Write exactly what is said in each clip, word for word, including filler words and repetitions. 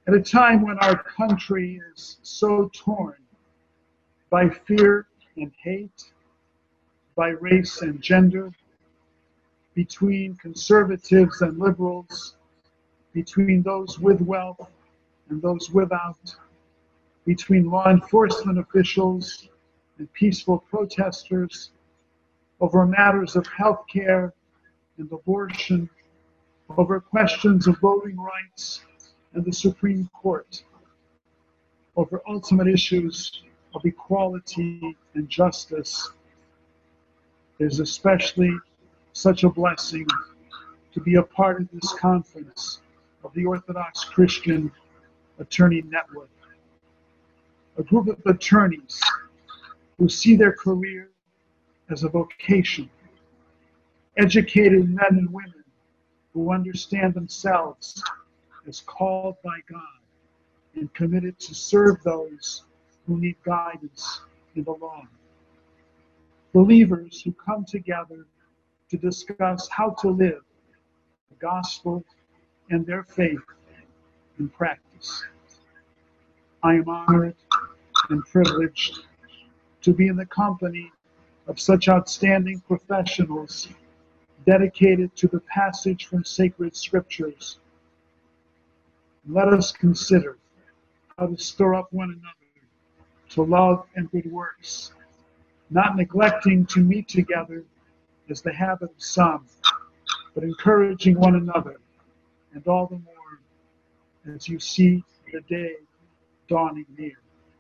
At a time when our country is so torn by fear and hate, by race and gender, between conservatives and liberals, between those with wealth and those without, between law enforcement officials and peaceful protesters, over matters of health care and abortion, over questions of voting rights and the Supreme Court, over ultimate issues of equality and justice. It is especially such a blessing to be a part of this conference of the Orthodox Christian Attorney Network, a group of attorneys who see their career as a vocation, educated men and women who understand themselves as called by God and committed to serve those who need guidance in the law. Believers who come together to discuss how to live the gospel and their faith in practice. I am honored and privileged to be in the company of such outstanding professionals dedicated to the passage from sacred scriptures. Let us consider how to stir up one another to love and good works, not neglecting to meet together as the habit of some, but encouraging one another, and all the more as you see the day dawning near.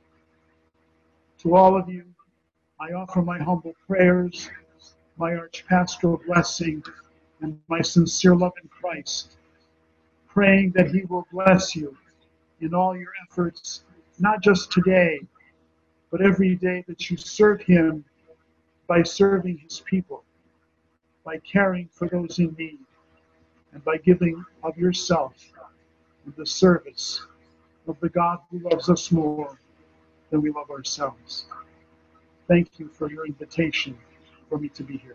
To all of you, I offer my humble prayers, my archpastoral blessing, and my sincere love in Christ, praying that He will bless you in all your efforts, not just today, but every day that you serve Him by serving His people, by caring for those in need, and by giving of yourself in the service of the God who loves us more than we love ourselves. Thank you for your invitation for me to be here.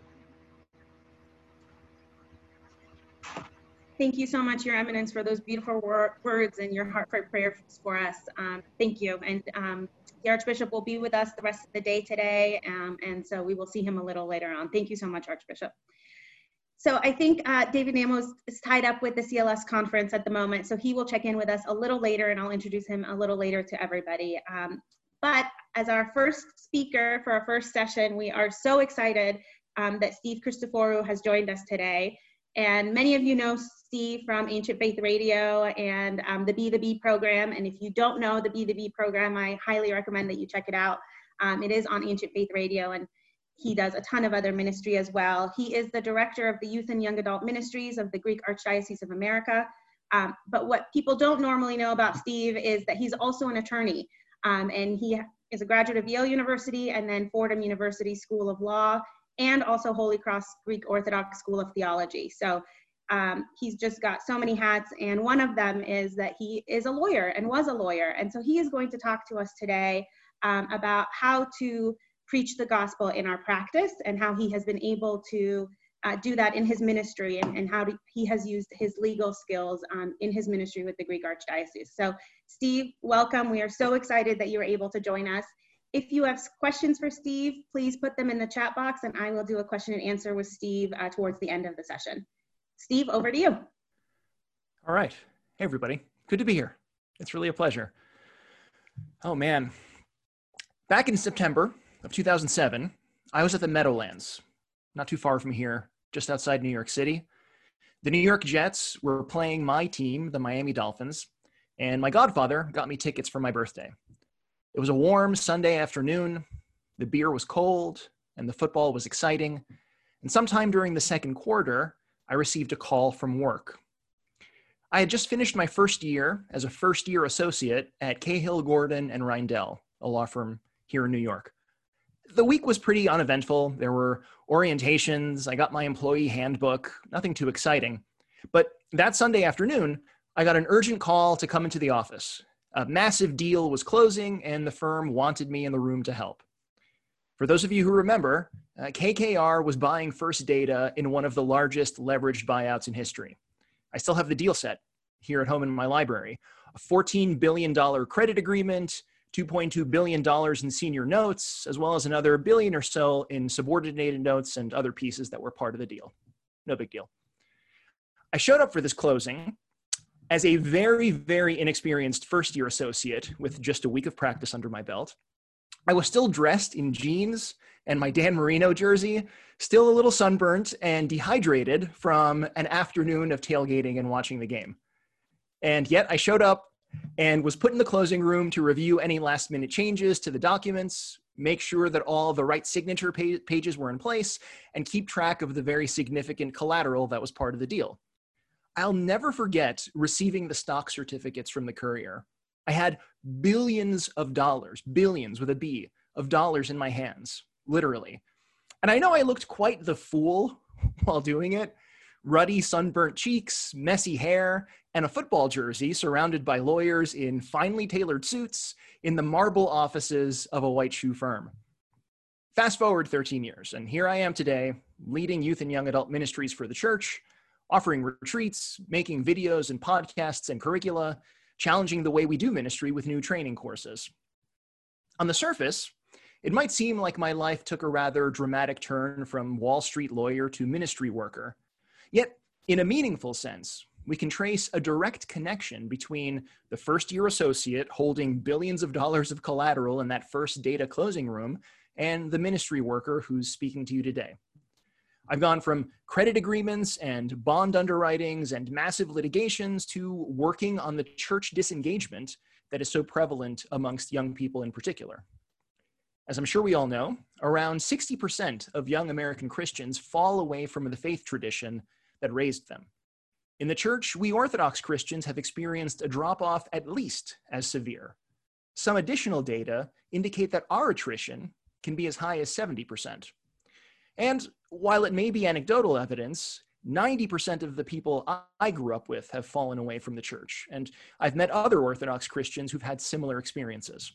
Thank you so much, Your Eminence, for those beautiful wor words and your heartfelt prayers for us. Um, thank you. And um, the Archbishop will be with us the rest of the day today, um, and so we will see him a little later on. Thank you so much, Archbishop. So I think uh, David Namos is tied up with the C L S conference at the moment, so he will check in with us a little later, and I'll introduce him a little later to everybody. Um, but as our first speaker for our first session, we are so excited um, that Steve Christoforou has joined us today. And many of you know Steve from Ancient Faith Radio and um, the Be the Bee program. And if you don't know the Be the Bee program, I highly recommend that you check it out. Um, it is on Ancient Faith Radio, and he does a ton of other ministry as well. He is the director of the Youth and Young Adult Ministries of the Greek Archdiocese of America. Um, but what people don't normally know about Steve is that he's also an attorney. Um, and he is a graduate of Yale University and then Fordham University School of Law, and also Holy Cross Greek Orthodox School of Theology. So um, he's just got so many hats, and one of them is that he is a lawyer and was a lawyer. And so he is going to talk to us today um, about how to preach the gospel in our practice and how he has been able to uh, do that in his ministry, and, and how to, he has used his legal skills um, in his ministry with the Greek Archdiocese. So Steve, welcome. We are so excited that you were able to join us. If you have questions for Steve, please put them in the chat box, and I will do a question and answer with Steve uh, towards the end of the session. Steve, over to you. All right. Hey, everybody. Good to be here. It's really a pleasure. Oh, man. Back in September of two thousand seven, I was at the Meadowlands, not too far from here, just outside New York City. The New York Jets were playing my team, the Miami Dolphins, and my godfather got me tickets for my birthday. It was a warm Sunday afternoon, the beer was cold, and the football was exciting, and sometime during the second quarter, I received a call from work. I had just finished my first year as a first-year associate at Cahill, Gordon and Reindel, a law firm here in New York. The week was pretty uneventful. There were orientations, I got my employee handbook, nothing too exciting. But that Sunday afternoon, I got an urgent call to come into the office. A massive deal was closing, and the firm wanted me in the room to help. For those of you who remember, uh, K K R was buying First Data in one of the largest leveraged buyouts in history. I still have the deal set here at home in my library. A fourteen billion dollars credit agreement, two point two billion dollars in senior notes, as well as another billion or so in subordinated notes and other pieces that were part of the deal. No big deal. I showed up for this closing as a very, very inexperienced first-year associate with just a week of practice under my belt. I was still dressed in jeans and my Dan Marino jersey, still a little sunburnt and dehydrated from an afternoon of tailgating and watching the game. And yet I showed up and was put in the closing room to review any last-minute changes to the documents, make sure that all the right signature pa- pages were in place, and keep track of the very significant collateral that was part of the deal. I'll never forget receiving the stock certificates from the courier. I had billions of dollars, billions with a B, of dollars in my hands, literally. And I know I looked quite the fool while doing it. Ruddy, sunburnt cheeks, messy hair, and a football jersey surrounded by lawyers in finely tailored suits in the marble offices of a white shoe firm. Fast forward thirteen years, and here I am today, leading youth and young adult ministries for the church, offering retreats, making videos and podcasts and curricula, challenging the way we do ministry with new training courses. On the surface, it might seem like my life took a rather dramatic turn from Wall Street lawyer to ministry worker. Yet, in a meaningful sense, we can trace a direct connection between the first-year associate holding billions of dollars of collateral in that first data closing room and the ministry worker who's speaking to you today. I've gone from credit agreements and bond underwritings and massive litigations to working on the church disengagement that is so prevalent amongst young people in particular. As I'm sure we all know, around sixty percent of young American Christians fall away from the faith tradition that raised them. In the church, we Orthodox Christians have experienced a drop-off at least as severe. Some additional data indicate that our attrition can be as high as seventy percent. And while it may be anecdotal evidence, ninety percent of the people I grew up with have fallen away from the church, and I've met other Orthodox Christians who've had similar experiences.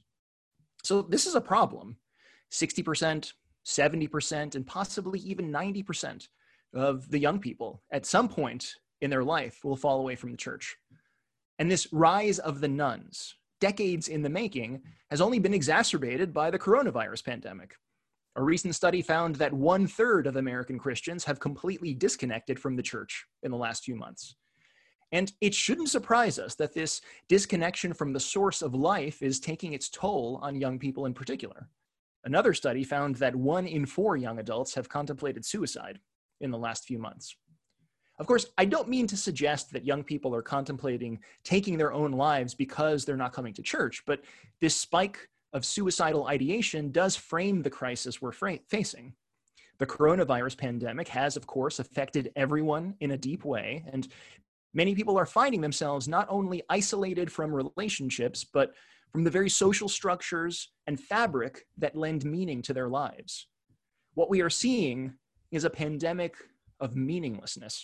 So this is a problem. sixty percent, seventy percent, and possibly even ninety percent of the young people at some point in their life will fall away from the church. And this rise of the nuns, decades in the making, has only been exacerbated by the coronavirus pandemic. A recent study found that one third of American Christians have completely disconnected from the church in the last few months. And it shouldn't surprise us that this disconnection from the source of life is taking its toll on young people in particular. Another study found that one in four young adults have contemplated suicide in the last few months. Of course, I don't mean to suggest that young people are contemplating taking their own lives because they're not coming to church, but this spike of suicidal ideation does frame the crisis we're fra- facing. The coronavirus pandemic has, of course, affected everyone in a deep way, and many people are finding themselves not only isolated from relationships, but from the very social structures and fabric that lend meaning to their lives. What we are seeing is a pandemic of meaninglessness.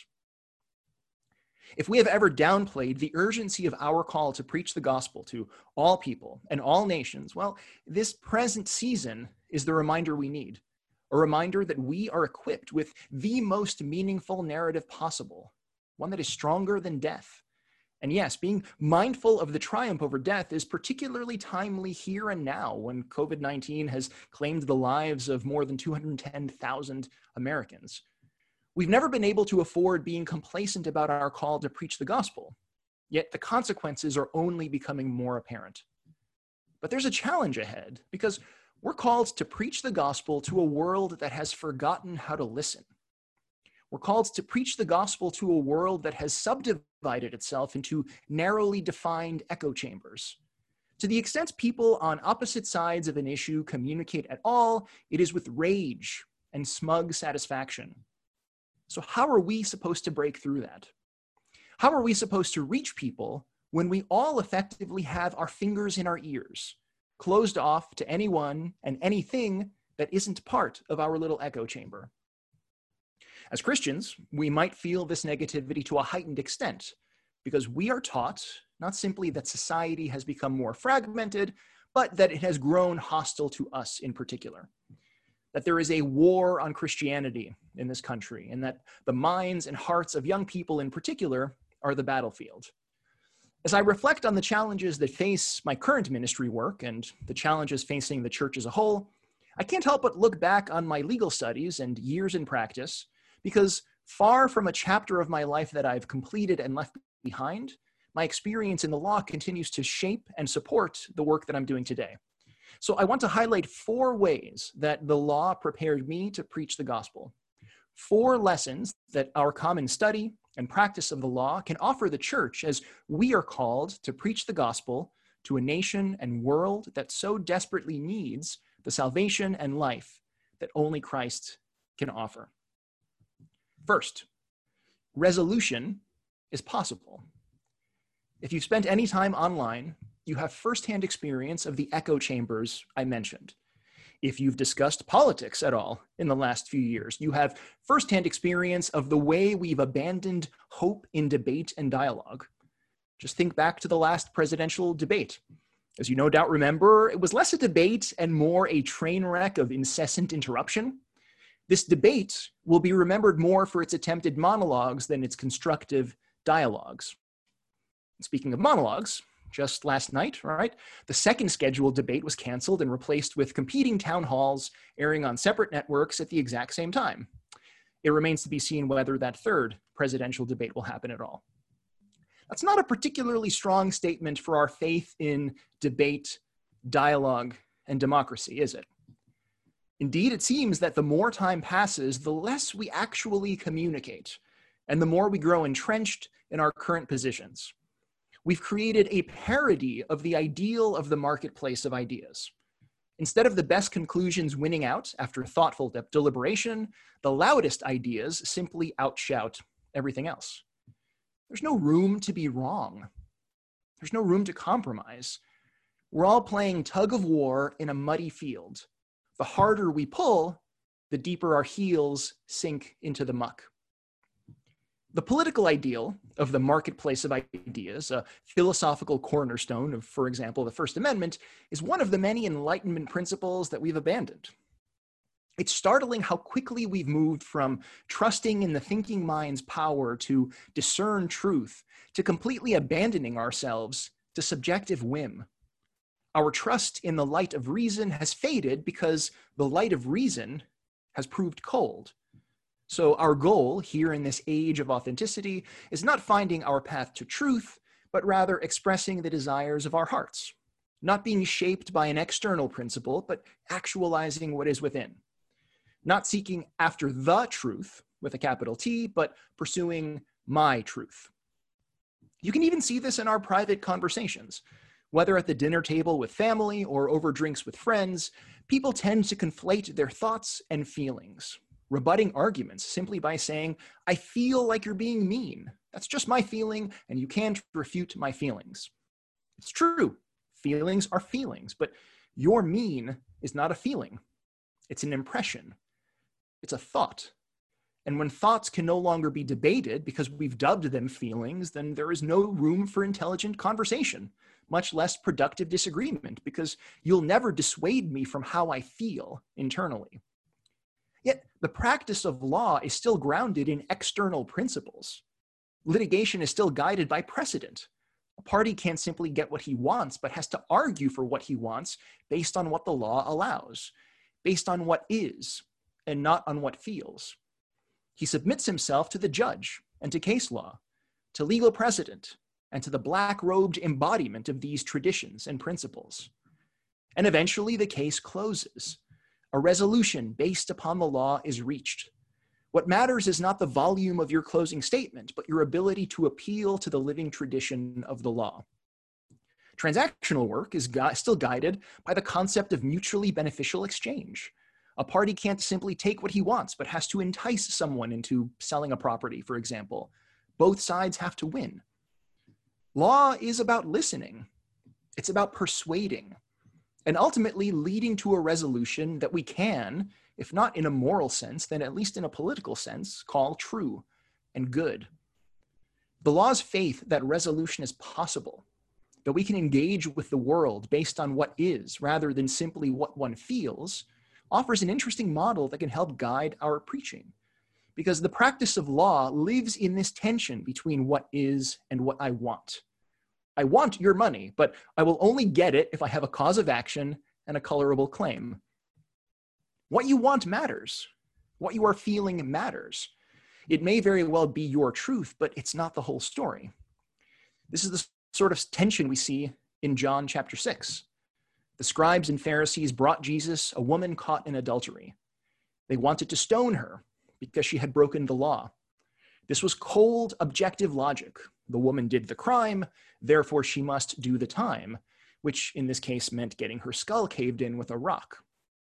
If we have ever downplayed the urgency of our call to preach the gospel to all people and all nations, well, this present season is the reminder we need, a reminder that we are equipped with the most meaningful narrative possible, one that is stronger than death. And yes, being mindful of the triumph over death is particularly timely here and now when COVID nineteen has claimed the lives of more than two hundred ten thousand Americans. We've never been able to afford being complacent about our call to preach the gospel, yet the consequences are only becoming more apparent. But there's a challenge ahead because we're called to preach the gospel to a world that has forgotten how to listen. We're called to preach the gospel to a world that has subdivided itself into narrowly defined echo chambers. To the extent people on opposite sides of an issue communicate at all, it is with rage and smug satisfaction. So how are we supposed to break through that? How are we supposed to reach people when we all effectively have our fingers in our ears, closed off to anyone and anything that isn't part of our little echo chamber? As Christians, we might feel this negativity to a heightened extent because we are taught not simply that society has become more fragmented, but that it has grown hostile to us in particular. That there is a war on Christianity in this country, and that the minds and hearts of young people in particular are the battlefield. As I reflect on the challenges that face my current ministry work and the challenges facing the church as a whole, I can't help but look back on my legal studies and years in practice, because far from a chapter of my life that I've completed and left behind, my experience in the law continues to shape and support the work that I'm doing today. So I want to highlight four ways that the law prepared me to preach the gospel. Four lessons that our common study and practice of the law can offer the church as we are called to preach the gospel to a nation and world that so desperately needs the salvation and life that only Christ can offer. First, resolution is possible. If you've spent any time online, you have firsthand experience of the echo chambers I mentioned. If you've discussed politics at all in the last few years, you have firsthand experience of the way we've abandoned hope in debate and dialogue. Just think back to the last presidential debate. As you no doubt remember, it was less a debate and more a train wreck of incessant interruption. This debate will be remembered more for its attempted monologues than its constructive dialogues. Speaking of monologues, just last night, right, the second scheduled debate was canceled and replaced with competing town halls airing on separate networks at the exact same time. It remains to be seen whether that third presidential debate will happen at all. That's not a particularly strong statement for our faith in debate, dialogue, and democracy, is it? Indeed, it seems that the more time passes, the less we actually communicate, and the more we grow entrenched in our current positions. We've created a parody of the ideal of the marketplace of ideas. Instead of the best conclusions winning out after thoughtful de- deliberation, the loudest ideas simply outshout everything else. There's no room to be wrong. There's no room to compromise. We're all playing tug of war in a muddy field. The harder we pull, the deeper our heels sink into the muck. The political ideal of the marketplace of ideas, a philosophical cornerstone of, for example, the First Amendment, is one of the many Enlightenment principles that we've abandoned. It's startling how quickly we've moved from trusting in the thinking mind's power to discern truth to completely abandoning ourselves to subjective whim. Our trust in the light of reason has faded because the light of reason has proved cold. So our goal here in this age of authenticity is not finding our path to truth, but rather expressing the desires of our hearts, not being shaped by an external principle, but actualizing what is within. Not seeking after the truth with a capital T, but pursuing my truth. You can even see this in our private conversations. Whether at the dinner table with family or over drinks with friends, people tend to conflate their thoughts and feelings, rebutting arguments simply by saying, I feel like you're being mean. That's just my feeling, and you can't refute my feelings. It's true. Feelings are feelings, but your mean is not a feeling. It's an impression. It's a thought. And when thoughts can no longer be debated because we've dubbed them feelings, then there is no room for intelligent conversation, much less productive disagreement, because you'll never dissuade me from how I feel internally. Yet the practice of law is still grounded in external principles. Litigation is still guided by precedent. A party can't simply get what he wants, but has to argue for what he wants based on what the law allows, based on what is, and not on what feels. He submits himself to the judge and to case law, to legal precedent, and to the black-robed embodiment of these traditions and principles. And eventually the case closes. A resolution based upon the law is reached. What matters is not the volume of your closing statement, but your ability to appeal to the living tradition of the law. Transactional work is gu- still guided by the concept of mutually beneficial exchange. A party can't simply take what he wants, but has to entice someone into selling a property, for example. Both sides have to win. Law is about listening. It's about persuading, and ultimately leading to a resolution that we can, if not in a moral sense, then at least in a political sense, call true and good. The law's faith that resolution is possible, that we can engage with the world based on what is rather than simply what one feels, offers an interesting model that can help guide our preaching. Because the practice of law lives in this tension between what is and what I want. I want your money, but I will only get it if I have a cause of action and a colorable claim. What you want matters. What you are feeling matters. It may very well be your truth, but it's not the whole story. This is the sort of tension we see in John chapter six. The scribes and Pharisees brought Jesus a woman caught in adultery. They wanted to stone her because she had broken the law. This was cold, objective logic. The woman did the crime, therefore she must do the time, which in this case meant getting her skull caved in with a rock.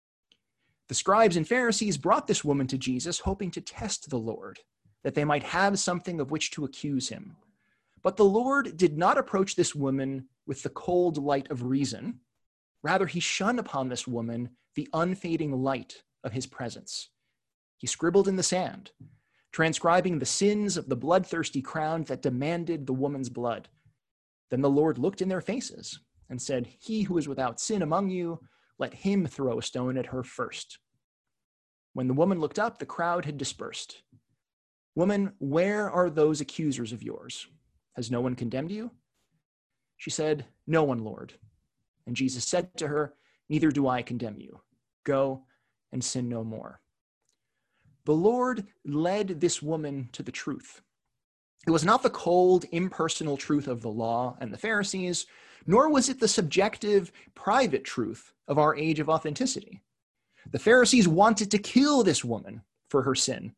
The scribes and Pharisees brought this woman to Jesus, hoping to test the Lord, that they might have something of which to accuse him. But the Lord did not approach this woman with the cold light of reason. Rather, he shone upon this woman the unfading light of his presence. He scribbled in the sand, transcribing the sins of the bloodthirsty crowd that demanded the woman's blood. Then the Lord looked in their faces and said, "He who is without sin among you, let him throw a stone at her first." When the woman looked up, the crowd had dispersed. "Woman, where are those accusers of yours? Has no one condemned you?" She said, "No one, Lord." And Jesus said to her, "Neither do I condemn you. Go and sin no more." The Lord led this woman to the truth. It was not the cold, impersonal truth of the law and the Pharisees, nor was it the subjective, private truth of our age of authenticity. The Pharisees wanted to kill this woman for her sin.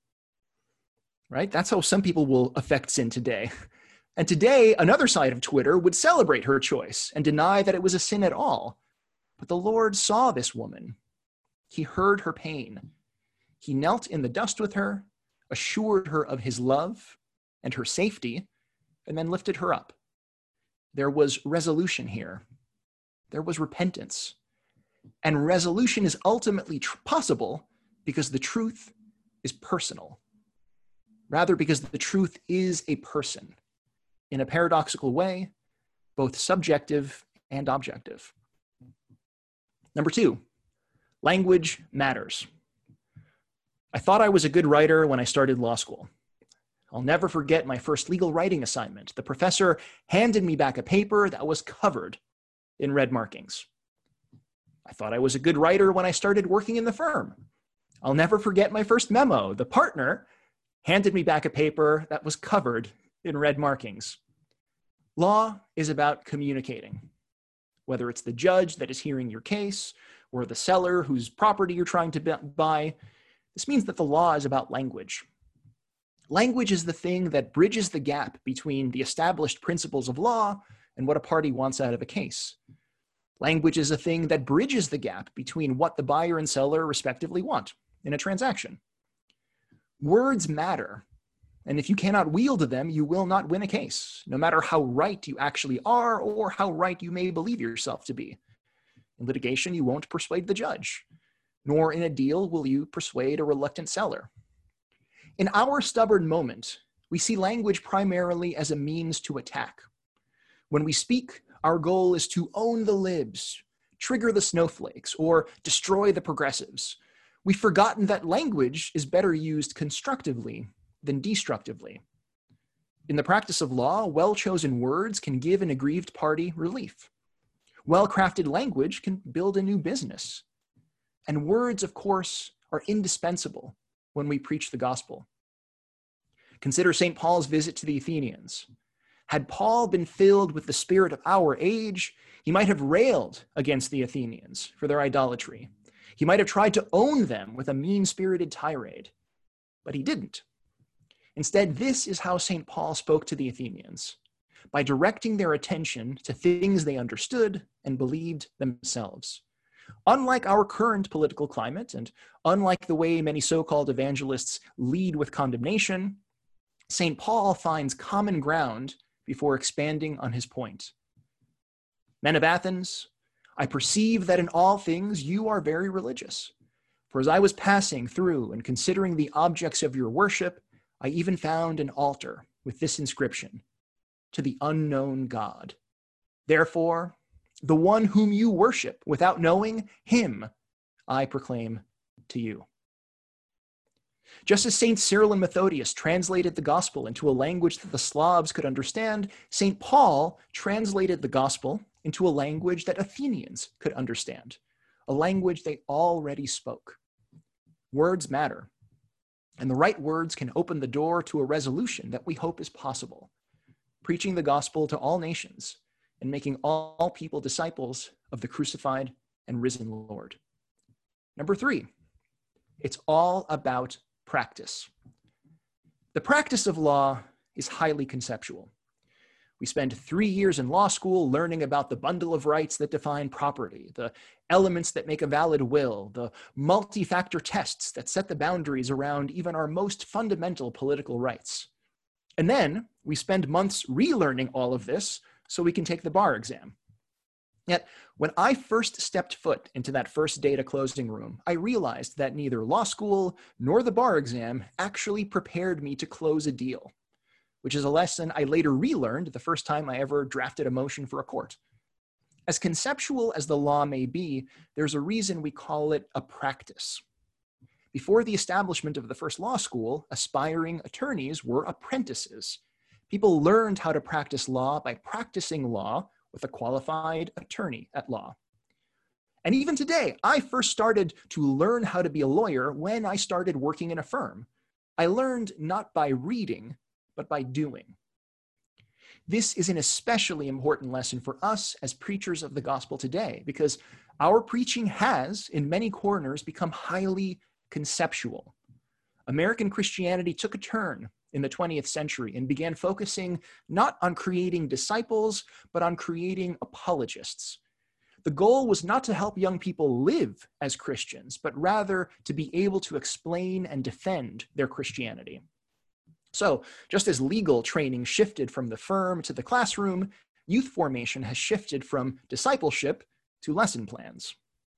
Right? That's how some people will affect sin today. And today, another side of Twitter would celebrate her choice and deny that it was a sin at all. But the Lord saw this woman. He heard her pain. He knelt in the dust with her, assured her of his love and her safety, and then lifted her up. There was resolution here. There was repentance. And resolution is ultimately tr- possible because the truth is personal. Rather, because the truth is a person. In a paradoxical way, both subjective and objective. Number two, language matters. I thought I was a good writer when I started law school. I'll never forget my first legal writing assignment. The professor handed me back a paper that was covered in red markings. I thought I was a good writer when I started working in the firm. I'll never forget my first memo. The partner handed me back a paper that was covered in red markings. Law is about communicating, whether it's the judge that is hearing your case or the seller whose property you're trying to buy. This means that the law is about language. Language is the thing that bridges the gap between the established principles of law and what a party wants out of a case. Language is a thing that bridges the gap between what the buyer and seller respectively want in a transaction. Words matter, and if you cannot wield them, you will not win a case, no matter how right you actually are or how right you may believe yourself to be. In litigation, you won't persuade the judge, nor in a deal will you persuade a reluctant seller. In our stubborn moment, we see language primarily as a means to attack. When we speak, our goal is to own the libs, trigger the snowflakes, or destroy the progressives. We've forgotten that language is better used constructively than destructively. In the practice of law, well-chosen words can give an aggrieved party relief. Well-crafted language can build a new business. And words, of course, are indispensable when we preach the gospel. Consider Saint Paul's visit to the Athenians. Had Paul been filled with the spirit of our age, he might have railed against the Athenians for their idolatry. He might have tried to own them with a mean-spirited tirade, but he didn't. Instead, this is how Saint Paul spoke to the Athenians, by directing their attention to things they understood and believed themselves. Unlike our current political climate, and unlike the way many so-called evangelists lead with condemnation, Saint Paul finds common ground before expanding on his point. Men of Athens, I perceive that in all things you are very religious. For as I was passing through and considering the objects of your worship, I even found an altar with this inscription, to the unknown God. Therefore, the one whom you worship without knowing him, I proclaim to you. Just as Saint Cyril and Methodius translated the gospel into a language that the Slavs could understand, Saint Paul translated the gospel into a language that Athenians could understand, a language they already spoke. Words matter, and the right words can open the door to a resolution that we hope is possible, preaching the gospel to all nations and making all people disciples of the crucified and risen Lord. Number three, it's all about practice. The practice of law is highly conceptual. We spend three years in law school learning about the bundle of rights that define property, the elements that make a valid will, the multi-factor tests that set the boundaries around even our most fundamental political rights. And then we spend months relearning all of this so we can take the bar exam. Yet, when I first stepped foot into that first data closing room, I realized that neither law school nor the bar exam actually prepared me to close a deal, which is a lesson I later relearned the first time I ever drafted a motion for a court. As conceptual as the law may be, there's a reason we call it a practice. Before the establishment of the first law school, aspiring attorneys were apprentices. People learned how to practice law by practicing law with a qualified attorney at law. And even today, I first started to learn how to be a lawyer when I started working in a firm. I learned not by reading, but by doing. This is an especially important lesson for us as preachers of the gospel today, because our preaching has, in many corners, become highly conceptual. American Christianity took a turn in the twentieth century and began focusing not on creating disciples, but on creating apologists. The goal was not to help young people live as Christians, but rather to be able to explain and defend their Christianity. So, just as legal training shifted from the firm to the classroom, youth formation has shifted from discipleship to lesson plans.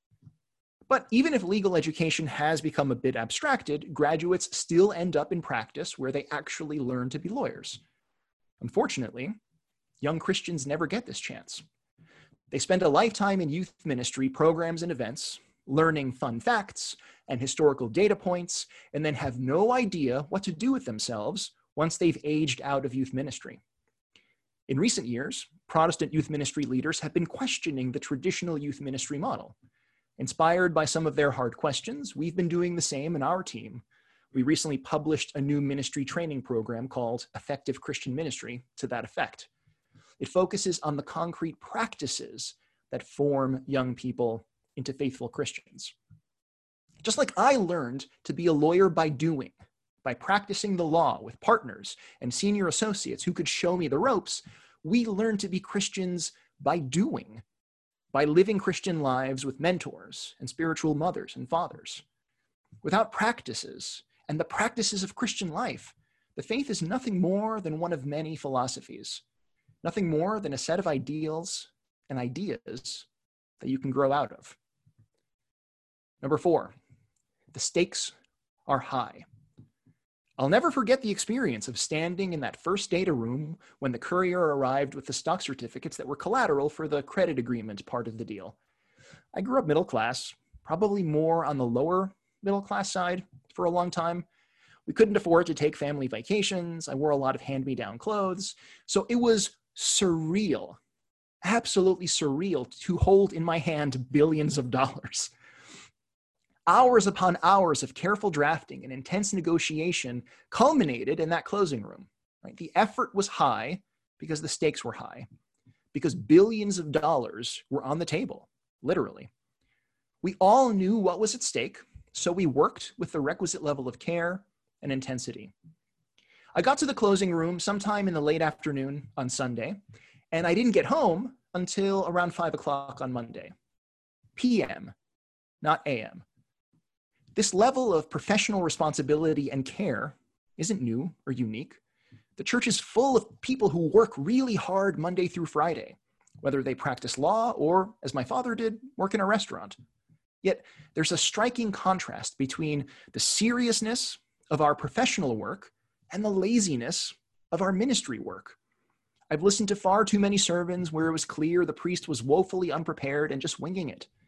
But even if legal education has become a bit abstracted, graduates still end up in practice where they actually learn to be lawyers. Unfortunately, young Christians never get this chance. They spend a lifetime in youth ministry programs and events, learning fun facts and historical data points, and then have no idea what to do with themselves once they've aged out of youth ministry. In recent years, Protestant youth ministry leaders have been questioning the traditional youth ministry model. Inspired by some of their hard questions, we've been doing the same in our team. We recently published a new ministry training program called Effective Christian Ministry to that effect. It focuses on the concrete practices that form young people into faithful Christians. Just like I learned to be a lawyer by doing, by practicing the law with partners and senior associates who could show me the ropes, we learn to be Christians by doing, by living Christian lives with mentors and spiritual mothers and fathers. Without practices and the practices of Christian life, the faith is nothing more than one of many philosophies, nothing more than a set of ideals and ideas that you can grow out of. Number four, the stakes are high. I'll never forget the experience of standing in that first data room when the courier arrived with the stock certificates that were collateral for the credit agreement part of the deal. I grew up middle class, probably more on the lower middle class side for a long time. We couldn't afford to take family vacations. I wore a lot of hand-me-down clothes. So it was surreal, absolutely surreal to hold in my hand billions of dollars. Hours upon hours of careful drafting and intense negotiation culminated in that closing room. Right? The effort was high because the stakes were high, because billions of dollars were on the table, literally. We all knew what was at stake, so we worked with the requisite level of care and intensity. I got to the closing room sometime in the late afternoon on Sunday, and I didn't get home until around five o'clock on Monday. P M, not A M. This level of professional responsibility and care isn't new or unique. The church is full of people who work really hard Monday through Friday, whether they practice law or, as my father did, work in a restaurant. Yet there's a striking contrast between the seriousness of our professional work and the laziness of our ministry work. I've listened to far too many sermons where it was clear the priest was woefully unprepared and just winging it.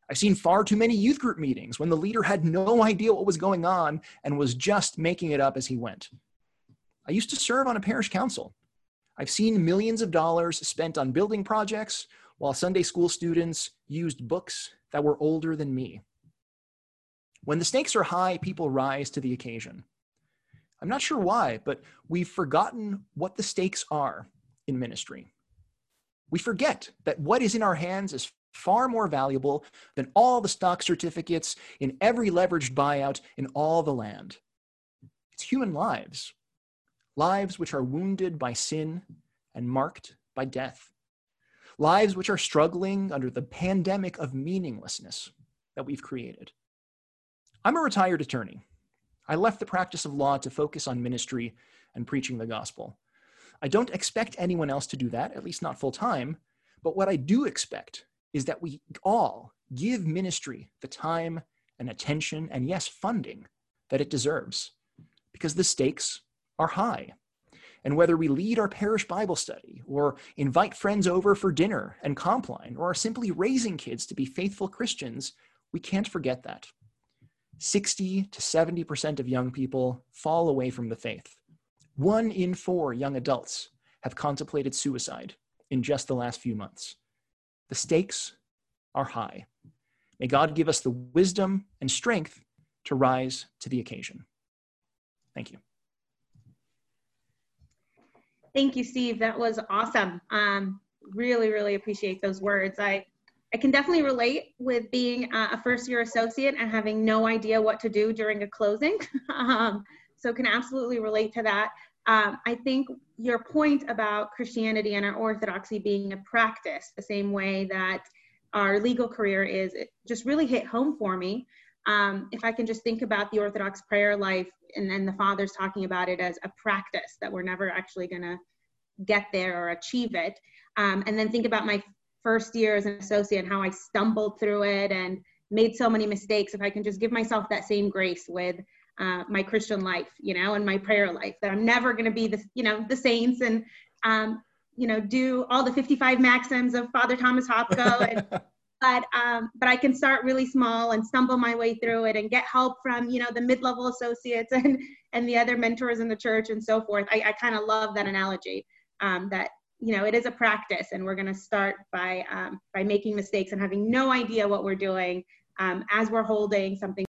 I've seen far too many youth group meetings when the leader had no idea what was going on and was just making it up as he went. I used to serve on a parish council. I've seen millions of dollars spent on building projects while Sunday school students used books that were older than me. When the stakes are high, people rise to the occasion. I'm not sure why, but we've forgotten what the stakes are in ministry. We forget that what is in our hands is far more valuable than all the stock certificates in every leveraged buyout in all the land. It's human lives, lives which are wounded by sin and marked by death, lives which are struggling under the pandemic of meaninglessness that we've created. I'm a retired attorney. I left the practice of law to focus on ministry and preaching the gospel. I don't expect anyone else to do that, at least not full time, but what I do expect is that we all give ministry the time and attention and, yes, funding that it deserves, because the stakes are high. And whether we lead our parish Bible study or invite friends over for dinner and compline or are simply raising kids to be faithful Christians, we can't forget that. sixty to seventy percent of young people fall away from the faith. One in four young adults have contemplated suicide in just the last few months. The stakes are high. May God give us the wisdom and strength to rise to the occasion. Thank you. Thank you, Steve. That was awesome. Um, really, really appreciate those words. I, I can definitely relate with being a first-year associate and having no idea what to do during a closing. um, so can absolutely relate to that. Um, I think your point about Christianity and our orthodoxy being a practice, the same way that our legal career is, it just really hit home for me. Um, if I can just think about the Orthodox prayer life and then the fathers talking about it as a practice, that we're never actually going to get there or achieve it. Um, and then think about my first year as an associate and how I stumbled through it and made so many mistakes. If I can just give myself that same grace with uh, my Christian life, you know, and my prayer life, that I'm never going to be the, you know, the saints and, um, you know, do all the fifty-five maxims of Father Thomas Hopko. And, but, um, but I can start really small and stumble my way through it and get help from, you know, the mid-level associates and, and the other mentors in the church and so forth. I, I kind of love that analogy, um, that, you know, it is a practice and we're going to start by, um, by making mistakes and having no idea what we're doing, um, as we're holding something